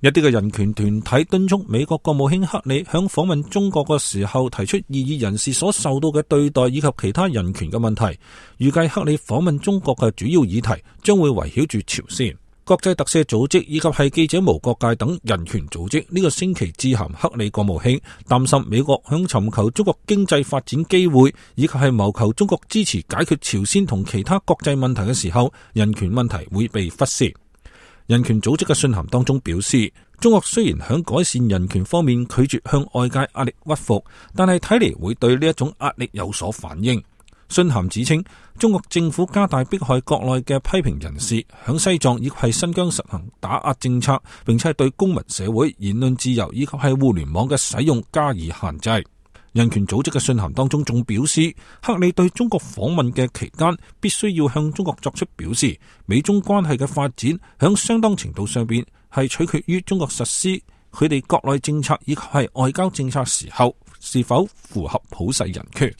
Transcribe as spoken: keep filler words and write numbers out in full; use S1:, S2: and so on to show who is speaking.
S1: 一啲嘅人權團體敦促美國國務卿克里響訪問中國嘅時候提出異議人士所受到嘅對待以及其他人權嘅問題。預計克里訪問中國嘅主要議題將會圍繞住朝鮮。國際特赦組織以及係記者無國界等人權組織呢個星期致函克里國務卿，擔心美國響尋求中國經濟發展機會以及係謀求中國支持解決朝鮮同其他國際問題嘅時候，人權問題會被忽視。人權組織嘅信函當中表示，中國雖然喺改善人權方面拒絕向外界壓力屈服，但係睇嚟會對呢一種壓力有所反應。信函指稱，中國政府加大迫害國內嘅批評人士，響西藏以及係新疆實行打壓政策，並且係對公民社會、言論自由以及係互聯網嘅使用加以限制。人權組織嘅信函當中仲表示，克里對中國訪問嘅期間必須要向中國作出表示，美中關係嘅發展響相當程度上邊係取決於中國實施佢哋國內政策以及係外交政策時候是否符合普世人權。